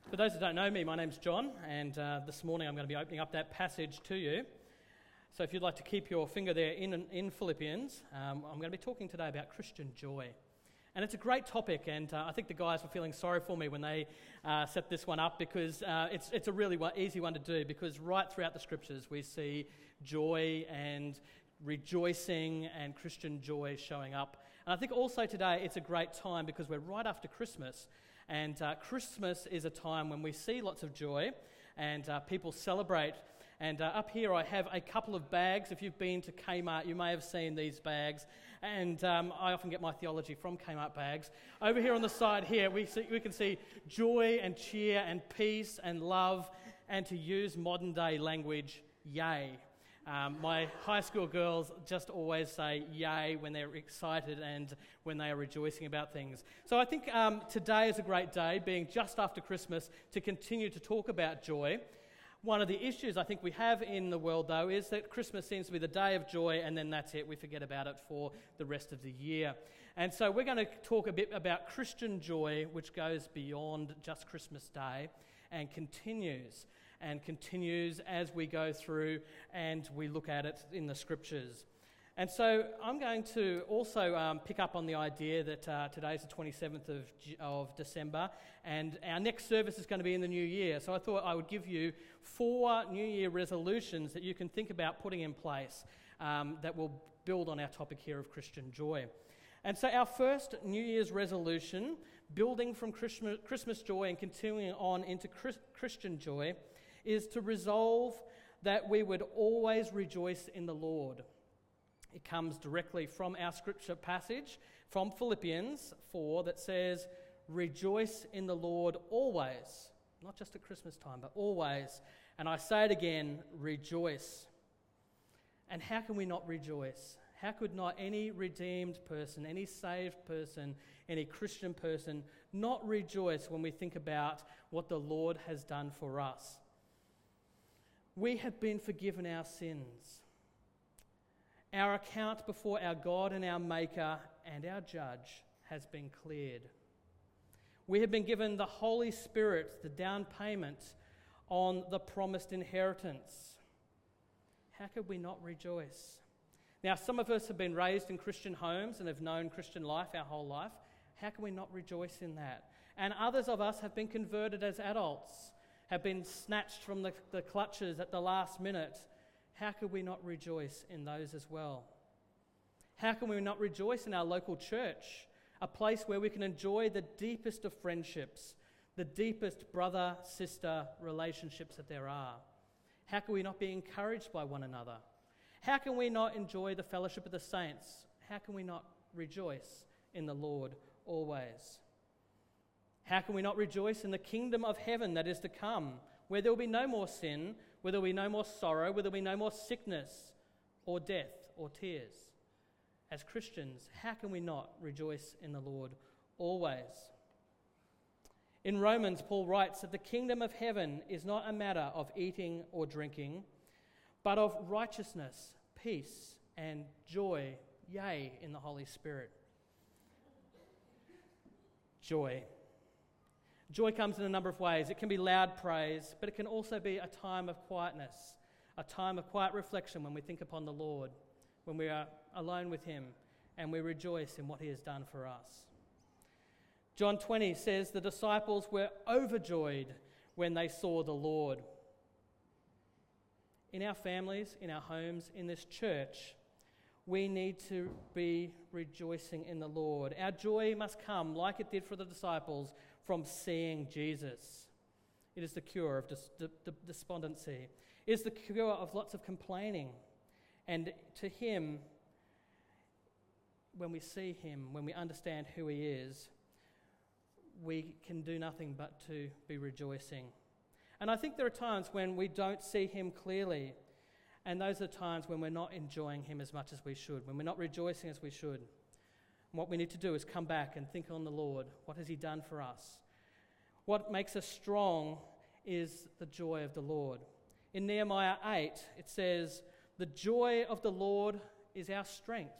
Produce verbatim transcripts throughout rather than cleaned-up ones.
For those who don't know me, my name's John, and uh, this morning I'm going to be opening up that passage to you. So if you'd like to keep your finger there in, in Philippians, um, I'm going to be talking today about Christian joy. And it's a great topic, and uh, I think the guys were feeling sorry for me when they uh, set this one up, because uh, it's it's a really one, easy one to do, because right throughout the scriptures we see joy and rejoicing and Christian joy showing up. And I think also today it's a great time because we're right after Christmas, and uh, Christmas is a time when we see lots of joy and uh, people celebrate. And uh, up here I have a couple of bags. If you've been to Kmart, you may have seen these bags, and um, I often get my theology from Kmart bags. Over here on the side here we see, we can see joy and cheer and peace and love, and to use modern day language, yay. Um, my high school girls just always say yay when they're excited and when they are rejoicing about things. So I think um, today is a great day, being just after Christmas, to continue to talk about joy. One of the issues I think we have in the world, though, is that Christmas seems to be the day of joy, and then that's it. We forget about it for the rest of the year. And so we're going to talk a bit about Christian joy, which goes beyond just Christmas Day and continues and continues as we go through and we look at it in the Scriptures. And so I'm going to also um, pick up on the idea that uh, today's the twenty-seventh of, of December, and our next service is going to be in the new year. So I thought I would give you four New Year resolutions that you can think about putting in place um, that will build on our topic here of Christian joy. And so our first New Year's resolution, building from Christmas, Christmas joy and continuing on into Chris, Christian joy, is to resolve that we would always rejoice in the Lord. It comes directly from our scripture passage from Philippians four that says, "Rejoice in the Lord always," not just at Christmas time, but always. And I say it again, rejoice. And how can we not rejoice? How could not any redeemed person, any saved person, any Christian person not rejoice when we think about what the Lord has done for us? We have been forgiven our sins. Our account before our God and our Maker and our Judge has been cleared. We have been given the Holy Spirit, the down payment on the promised inheritance. How could we not rejoice? Now, some of us have been raised in Christian homes and have known Christian life our whole life. How can we not rejoice in that? And others of us have been converted as adults, have been snatched from the, the clutches at the last minute. How could we not rejoice in those as well? How can we not rejoice in our local church, a place where we can enjoy the deepest of friendships, the deepest brother-sister relationships that there are? How can we not be encouraged by one another? How can we not enjoy the fellowship of the saints? How can we not rejoice in the Lord always? How can we not rejoice in the kingdom of heaven that is to come, where there will be no more sin, where there will be no more sorrow, where there will be no more sickness or death or tears? As Christians, how can we not rejoice in the Lord always? In Romans, Paul writes that the kingdom of heaven is not a matter of eating or drinking, but of righteousness, peace, and joy, yea, in the Holy Spirit. Joy. Joy comes in a number of ways. It can be loud praise, but it can also be a time of quietness, a time of quiet reflection when we think upon the Lord, when we are alone with Him and we rejoice in what He has done for us. John twenty says the disciples were overjoyed when they saw the Lord. In our families, in our homes, in this church, we need to be rejoicing in the Lord. Our joy must come, like it did for the disciples, from seeing Jesus. It is the cure of dis- d- d- despondency. It is the cure of lots of complaining. And to Him, when we see Him, when we understand who He is, we can do nothing but to be rejoicing. And I think there are times when we don't see Him clearly, and those are times when we're not enjoying Him as much as we should, when we're not rejoicing as we should. And what we need to do is come back and think on the Lord. What has He done for us? What makes us strong is the joy of the Lord. In Nehemiah eight, it says, "The joy of the Lord is our strength."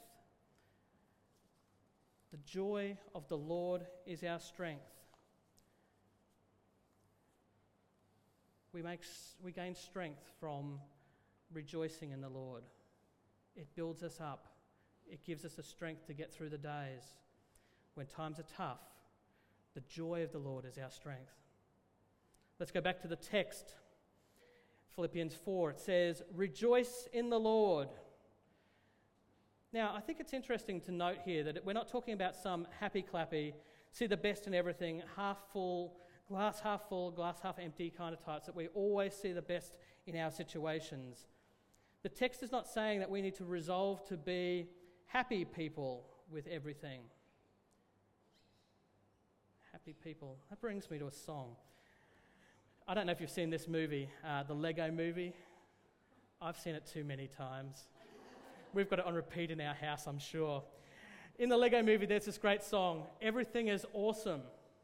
The joy of the Lord is our strength. we, make, we gain strength from rejoicing in the Lord. It builds us up. It gives us the strength to get through the days. When times are tough, the joy of the Lord is our strength. Let's go back to the text. Philippians four, it says, "Rejoice in the Lord." Now, I think it's interesting to note here that we're not talking about some happy-clappy, see the best in everything, half full, glass half full, glass half empty kind of types, that we always see the best in our situations. The text is not saying that we need to resolve to be happy people with everything. Happy people. That brings me to a song. I don't know if you've seen this movie, uh, the Lego Movie. I've seen it too many times. We've got it on repeat in our house, I'm sure. In the Lego Movie, there's this great song, "Everything is Awesome."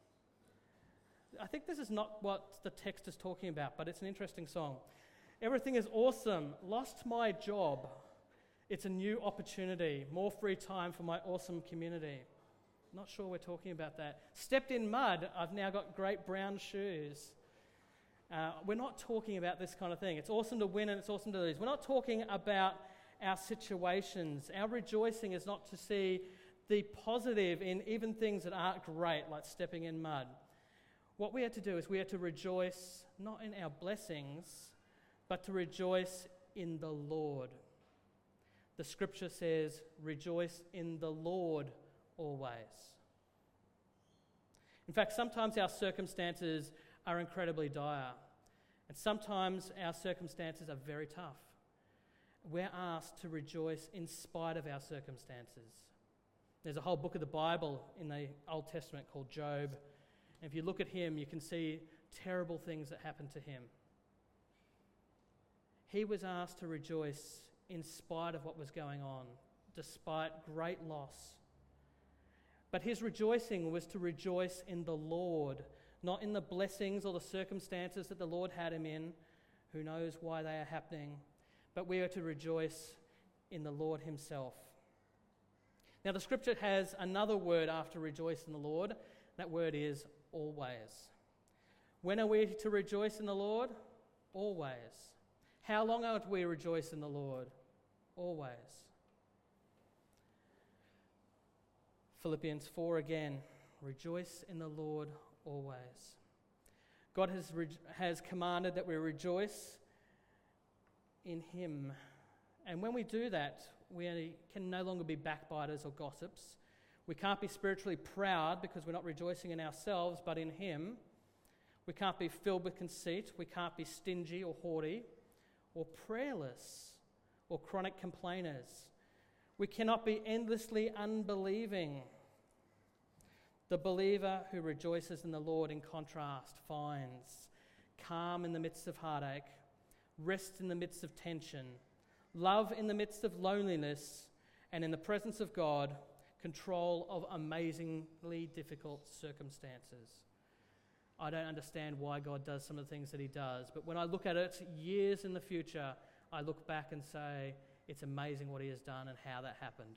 I think this is not what the text is talking about, but it's an interesting song. Everything is awesome. Lost my job. It's a new opportunity. More free time for my awesome community. Not sure we're talking about that. Stepped in mud. I've now got great brown shoes. Uh, we're not talking about this kind of thing. It's awesome to win and it's awesome to lose. We're not talking about our situations. Our rejoicing is not to see the positive in even things that aren't great, like stepping in mud. What we have to do is we have to rejoice not in our blessings, but to rejoice in the Lord. The scripture says, "Rejoice in the Lord always." In fact, sometimes our circumstances are incredibly dire, and sometimes our circumstances are very tough. We're asked to rejoice in spite of our circumstances. There's a whole book of the Bible in the Old Testament called Job. And if you look at him, you can see terrible things that happened to him. He was asked to rejoice in spite of what was going on, despite great loss. But his rejoicing was to rejoice in the Lord, not in the blessings or the circumstances that the Lord had him in. Who knows why they are happening? But we are to rejoice in the Lord himself. Now, the scripture has another word after rejoice in the Lord. That word is always. When are we to rejoice in the Lord? Always. How long are we rejoice in the Lord? Always. Philippians four again. Rejoice in the Lord always. God has, re- has commanded that we rejoice in him. And when we do that, we can no longer be backbiters or gossips. We can't be spiritually proud because we're not rejoicing in ourselves, but in him. We can't be filled with conceit. We can't be stingy or haughty or prayerless or chronic complainers. We cannot be endlessly unbelieving. The believer who rejoices in the Lord, in contrast, finds calm in the midst of heartache, rest in the midst of tension, love in the midst of loneliness, and in the presence of God, control of amazingly difficult circumstances. I don't understand why God does some of the things that he does, but when I look at it years in the future, I look back and say, it's amazing what he has done and how that happened.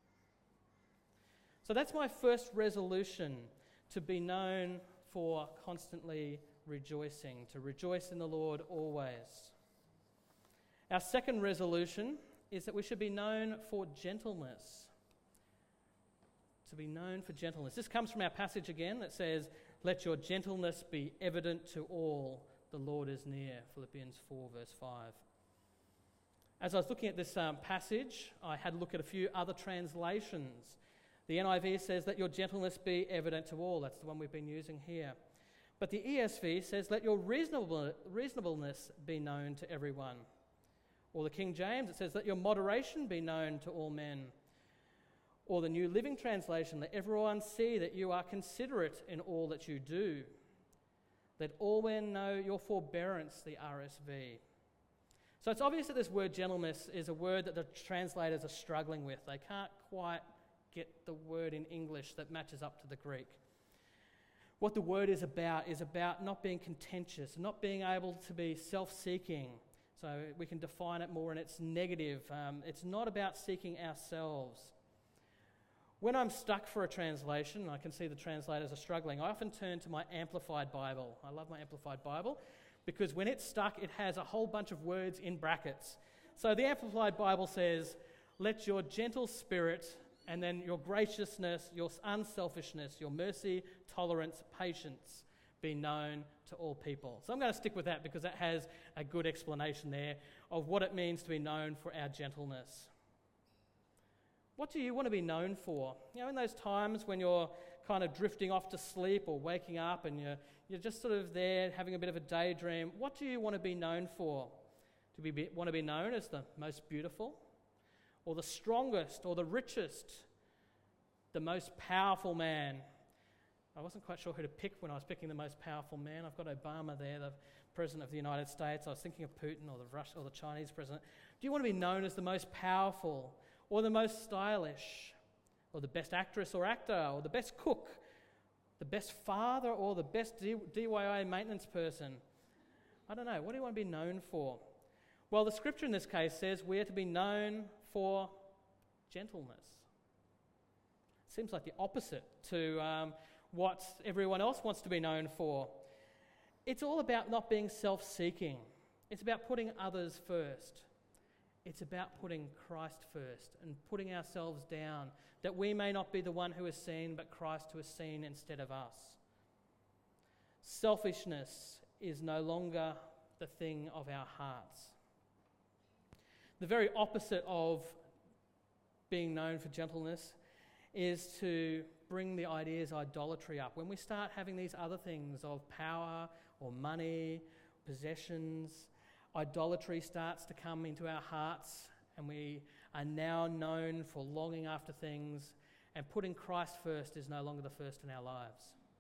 So that's my first resolution, to be known for constantly rejoicing, to rejoice in the Lord always. Our second resolution is that we should be known for gentleness. To be known for gentleness. This comes from our passage again that says, "Let your gentleness be evident to all. The Lord is near." Philippians four verse five. As I was looking at this um, passage, I had a look at a few other translations. The N I V says, "Let your gentleness be evident to all." That's the one we've been using here. But the E S V says, "Let your reasonable, reasonableness be known to everyone." Or the King James, it says, "Let your moderation be known to all men." Or the New Living Translation, "Let everyone see that you are considerate in all that you do." Let all men know your forbearance, the R S V. So it's obvious that this word gentleness is a word that the translators are struggling with. They can't quite get the word in English that matches up to the Greek. What the word is about is about not being contentious, not being able to be self-seeking. So we can define it more in its negative. Um, it's not about seeking ourselves. When I'm stuck for a translation, I can see the translators are struggling, I often turn to my Amplified Bible. I love my Amplified Bible because when it's stuck, it has a whole bunch of words in brackets. So the Amplified Bible says, let your gentle spirit and then your graciousness, your unselfishness, your mercy, tolerance, patience be known to all people. So I'm going to stick with that because that has a good explanation there of what it means to be known for our gentleness. What do you want to be known for? You know, in those times when you're kind of drifting off to sleep or waking up and you're, you're just sort of there having a bit of a daydream, what do you want to be known for? Do we be, want to be known as the most beautiful or the strongest or the richest, the most powerful man? I wasn't quite sure who to pick when I was picking the most powerful man. I've got Obama there, the President of the United States. I was thinking of Putin or the Russian or the Chinese president. Do you want to be known as the most powerful or the most stylish or the best actress or actor or the best cook, the best father or the best D Y I maintenance person? I don't know. What do you want to be known for? Well, the scripture in this case says we are to be known for gentleness. Seems like the opposite to um, what everyone else wants to be known for. It's all about not being self-seeking. It's about putting others first. It's about putting Christ first and putting ourselves down, that we may not be the one who is seen, but Christ who is seen instead of us. Selfishness is no longer the thing of our hearts. The very opposite of being known for gentleness is to bring the ideas of idolatry up. When we start having these other things of power or money, possessions, idolatry starts to come into our hearts, and we are now known for longing after things, and putting Christ first is no longer the first in our lives.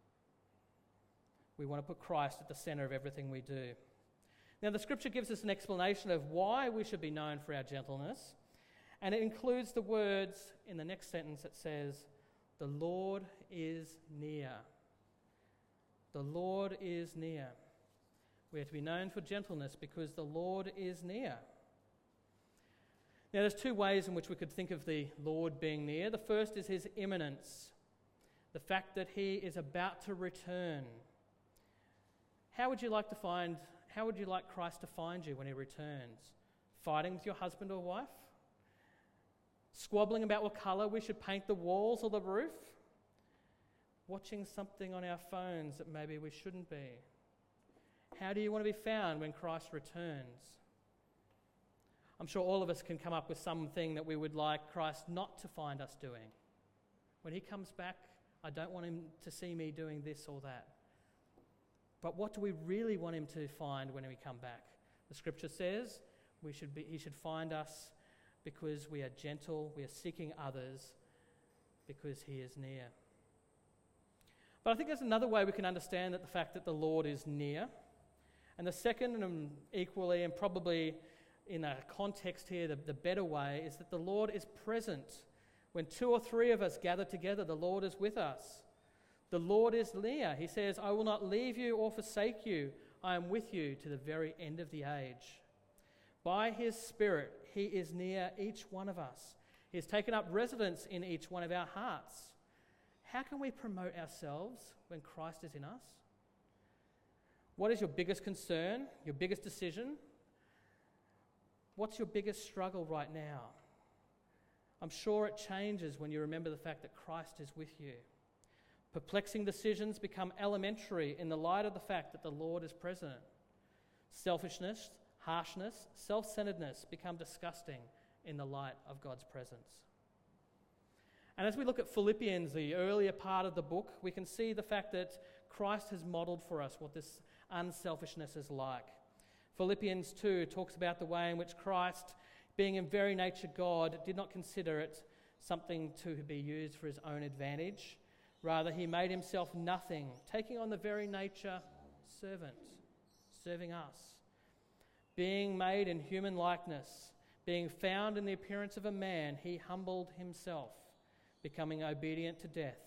We want to put Christ at the centre of everything we do. Now, the scripture gives us an explanation of why we should be known for our gentleness, and it includes the words in the next sentence that says, "The Lord is near." The Lord is near. We are to be known for gentleness because the Lord is near. Now, there's two ways in which we could think of the Lord being near. The first is his imminence, the fact that he is about to return. How would you like to find, how would you like Christ to find you when he returns? Fighting with your husband or wife? Squabbling about what colour we should paint the walls or the roof? Watching something on our phones that maybe we shouldn't be? How do you want to be found when Christ returns? I'm sure all of us can come up with something that we would like Christ not to find us doing. When he comes back, I don't want him to see me doing this or that. But what do we really want him to find when we come back? The scripture says we should be, he should find us because we are gentle, we are seeking others, because he is near. But I think there's another way we can understand that the fact that the Lord is near. And the second, and equally, and probably in a context here, the, the better way, is that the Lord is present. When two or three of us gather together, the Lord is with us. The Lord is near. He says, "I will not leave you or forsake you. I am with you to the very end of the age." By his Spirit, he is near each one of us. He has taken up residence in each one of our hearts. How can we promote ourselves when Christ is in us? What is your biggest concern, your biggest decision? What's your biggest struggle right now? I'm sure it changes when you remember the fact that Christ is with you. Perplexing decisions become elementary in the light of the fact that the Lord is present. Selfishness, harshness, self-centeredness become disgusting in the light of God's presence. And as we look at Philippians, the earlier part of the book, we can see the fact that Christ has modelled for us what this unselfishness is like. Philippians two talks about the way in which Christ, being in very nature God, did not consider it something to be used for his own advantage. Rather, he made himself nothing, taking on the very nature servant, serving us. Being made in human likeness, being found in the appearance of a man, he humbled himself, becoming obedient to death,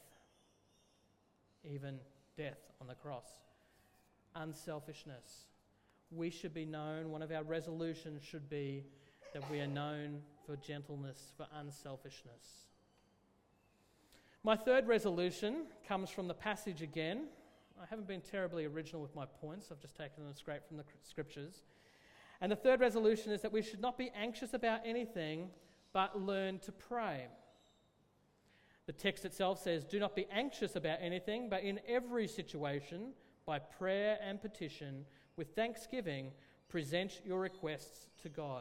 even death on the cross. Unselfishness. We should be known, one of our resolutions should be that we are known for gentleness, for unselfishness. My third resolution comes from the passage again. I haven't been terribly original with my points. I've just taken them straight from the scriptures. And the third resolution is that we should not be anxious about anything, but learn to pray. The text itself says, "Do not be anxious about anything, but in every situation, by prayer and petition, with thanksgiving, present your requests to God."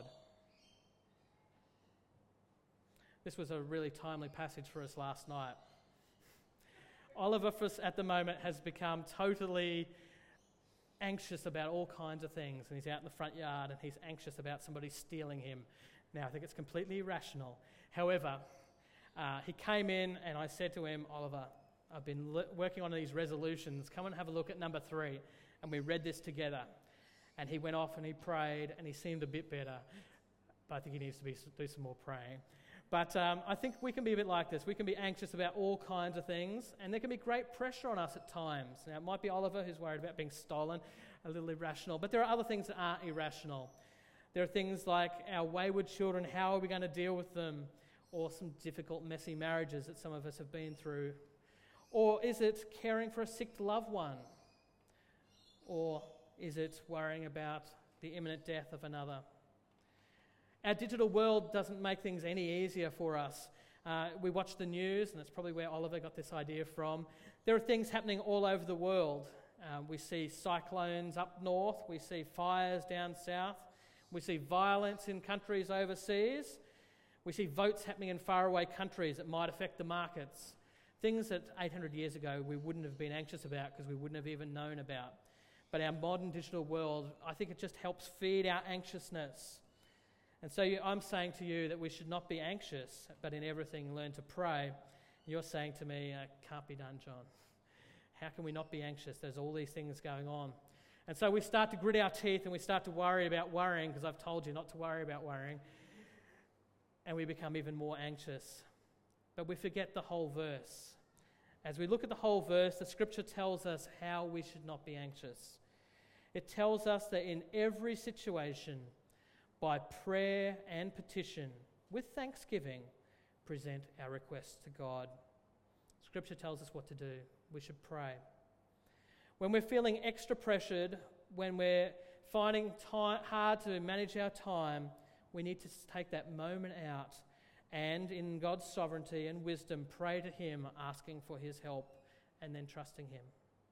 This was a really timely passage for us last night. Oliver, for us at the moment, has become totally anxious about all kinds of things, and he's out in the front yard and he's anxious about somebody stealing him. Now, I think it's completely irrational. However, uh, he came in and I said to him, "Oliver, I've been le- working on these resolutions. Come and have a look at number three." And we read this together. And he went off and he prayed and he seemed a bit better. But I think he needs to be, do some more praying. But um, I think we can be a bit like this. We can be anxious about all kinds of things, and there can be great pressure on us at times. Now, it might be Oliver who's worried about being stolen, a little irrational, but there are other things that aren't irrational. There are things like our wayward children, how are we going to deal with them? Or some difficult, messy marriages that some of us have been through. Or is it caring for a sick loved one? Or is it worrying about the imminent death of another? Our digital world doesn't make things any easier for us. Uh, we watch the news, and that's probably where Oliver got this idea from. There are things happening all over the world. Um, we see cyclones up north. We see fires down south. We see violence in countries overseas. We see votes happening in faraway countries that might affect the markets. Things that eight hundred years ago we wouldn't have been anxious about because we wouldn't have even known about. But our modern digital world, I think it just helps feed our anxiousness. And so you, I'm saying to you that we should not be anxious, but in everything learn to pray. You're saying to me, uh, can't be done, John. How can we not be anxious? There's all these things going on. And so we start to grit our teeth and we start to worry about worrying, because I've told you not to worry about worrying. And we become even more anxious. But we forget the whole verse. As we look at the whole verse, the scripture tells us how we should not be anxious. It tells us that in every situation, by prayer and petition, with thanksgiving, present our requests to God. Scripture tells us what to do. We should pray. When we're feeling extra pressured, when we're finding time, hard to manage our time, we need to take that moment out and, in God's sovereignty and wisdom, pray to Him, asking for His help, and then trusting Him.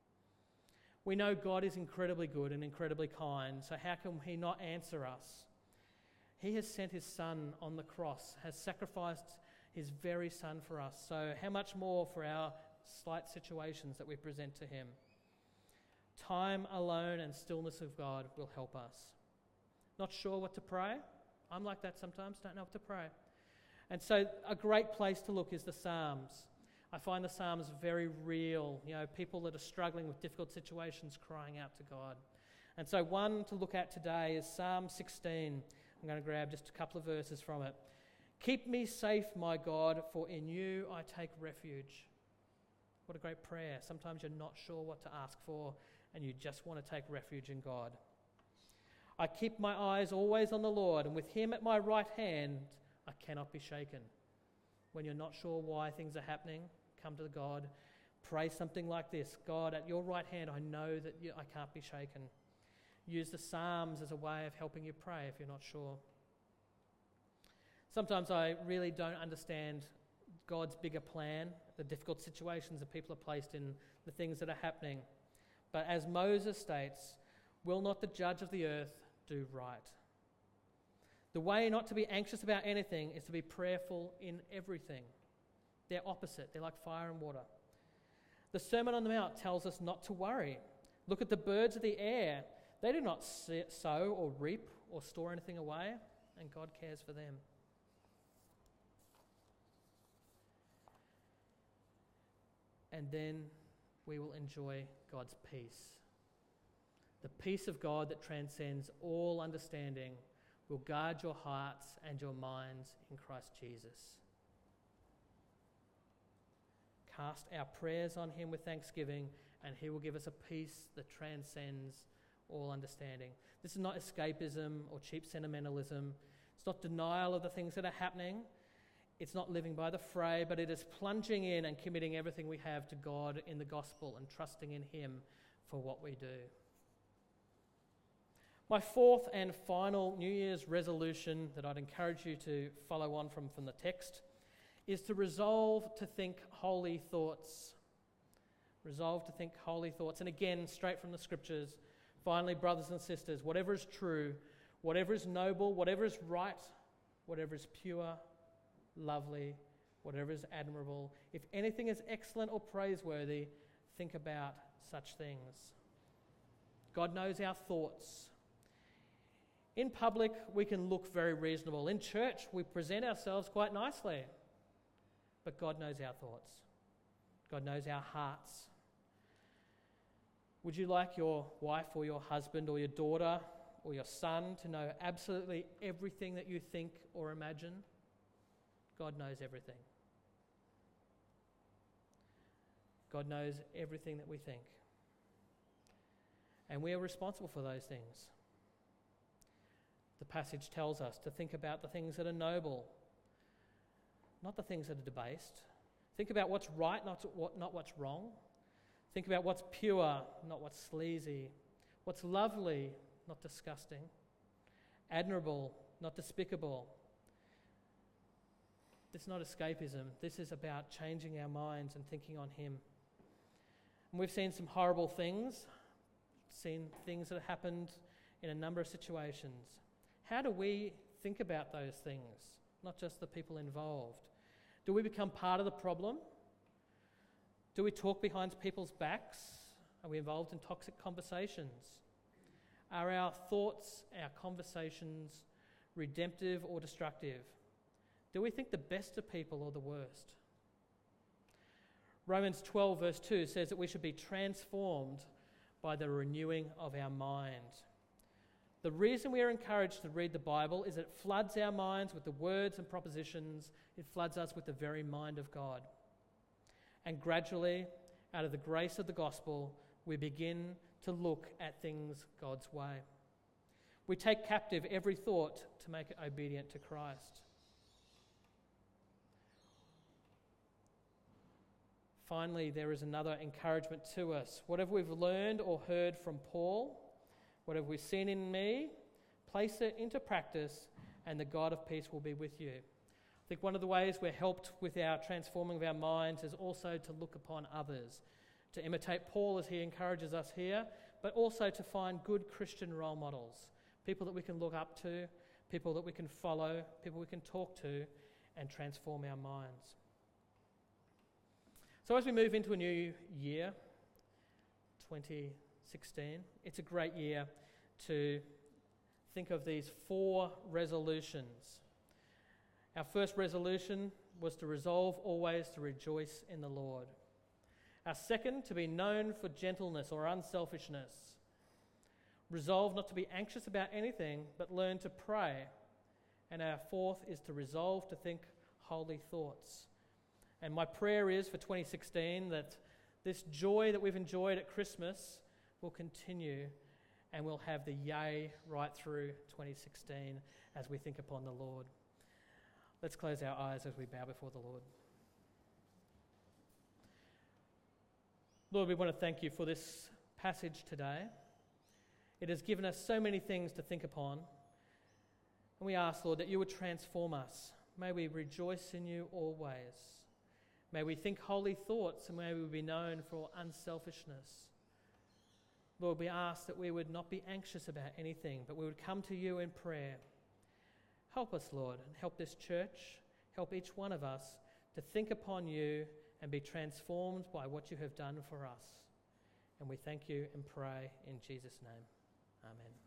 We know God is incredibly good and incredibly kind, so how can He not answer us? He has sent His Son on the cross, has sacrificed His very Son for us. So how much more for our slight situations that we present to Him? Time alone and stillness of God will help us. Not sure what to pray? I'm like that sometimes, don't know what to pray. And so a great place to look is the Psalms. I find the Psalms very real. You know, people that are struggling with difficult situations crying out to God. And so one to look at today is Psalm sixteen. I'm going to grab just a couple of verses from it. "Keep me safe, my God, for in you I take refuge." What a great prayer. Sometimes you're not sure what to ask for and you just want to take refuge in God. "I keep my eyes always on the Lord, and with Him at my right hand, I cannot be shaken." When you're not sure why things are happening, come to God. Pray something like this: "God, at your right hand, I know that you, I can't be shaken." Use the Psalms as a way of helping you pray if you're not sure. Sometimes I really don't understand God's bigger plan, the difficult situations that people are placed in, the things that are happening. But as Moses states, "Will not the judge of the earth do right?" The way not to be anxious about anything is to be prayerful in everything. They're opposite. They're like fire and water. The Sermon on the Mount tells us not to worry. Look at the birds of the air. They do not sow or reap or store anything away, and God cares for them. And then we will enjoy God's peace. The peace of God that transcends all understanding will guard your hearts and your minds in Christ Jesus. Cast our prayers on Him with thanksgiving, and He will give us a peace that transcends all understanding. This is not escapism or cheap sentimentalism. It's not denial of the things that are happening. It's not living by the fray, but it is plunging in and committing everything we have to God in the gospel and trusting in Him for what we do. My fourth and final New Year's resolution that I'd encourage you to follow on from, from the text is to resolve to think holy thoughts. Resolve to think holy thoughts. And again, straight from the scriptures, finally, brothers and sisters, whatever is true, whatever is noble, whatever is right, whatever is pure, lovely, whatever is admirable, if anything is excellent or praiseworthy, think about such things. God knows our thoughts. In public, we can look very reasonable. In church, we present ourselves quite nicely. But God knows our thoughts. God knows our hearts. Would you like your wife or your husband or your daughter or your son to know absolutely everything that you think or imagine? God knows everything. God knows everything that we think. And we are responsible for those things. The passage tells us to think about the things that are noble, not the things that are debased. Think about what's right, not what, not what's wrong. Think about what's pure, not what's sleazy. What's lovely, not disgusting. Admirable, not despicable. This is not escapism. This is about changing our minds and thinking on Him. And we've seen some horrible things, seen things that have happened in a number of situations. How do we think about those things, not just the people involved? Do we become part of the problem? Do we talk behind people's backs? Are we involved in toxic conversations? Are our thoughts, our conversations, redemptive or destructive? Do we think the best of people or the worst? Romans twelve verse two says that we should be transformed by the renewing of our mind. The reason we are encouraged to read the Bible is it floods our minds with the words and propositions. It floods us with the very mind of God. And gradually, out of the grace of the gospel, we begin to look at things God's way. We take captive every thought to make it obedient to Christ. Finally, there is another encouragement to us. Whatever we've learned or heard from Paul, whatever we've seen in me, place it into practice, and the God of peace will be with you. I think one of the ways we're helped with our transforming of our minds is also to look upon others, to imitate Paul as he encourages us here, but also to find good Christian role models, people that we can look up to, people that we can follow, people we can talk to, and transform our minds. So as we move into a new year, twenty sixteen, it's a great year to think of these four resolutions. Our first resolution was to resolve always to rejoice in the Lord. Our second, to be known for gentleness or unselfishness. Resolve not to be anxious about anything, but learn to pray. And our fourth is to resolve to think holy thoughts. And my prayer is for twenty sixteen that this joy that we've enjoyed at Christmas will continue, and we'll have the yay right through twenty sixteen as we think upon the Lord. Let's close our eyes as we bow before the Lord. Lord, we want to thank you for this passage today. It has given us so many things to think upon. And we ask, Lord, that you would transform us. May we rejoice in you always. May we think holy thoughts, and may we be known for unselfishness. Lord, we ask that we would not be anxious about anything, but we would come to you in prayer. Help us, Lord, and help this church, help each one of us to think upon you and be transformed by what you have done for us. And we thank you and pray in Jesus' name. Amen.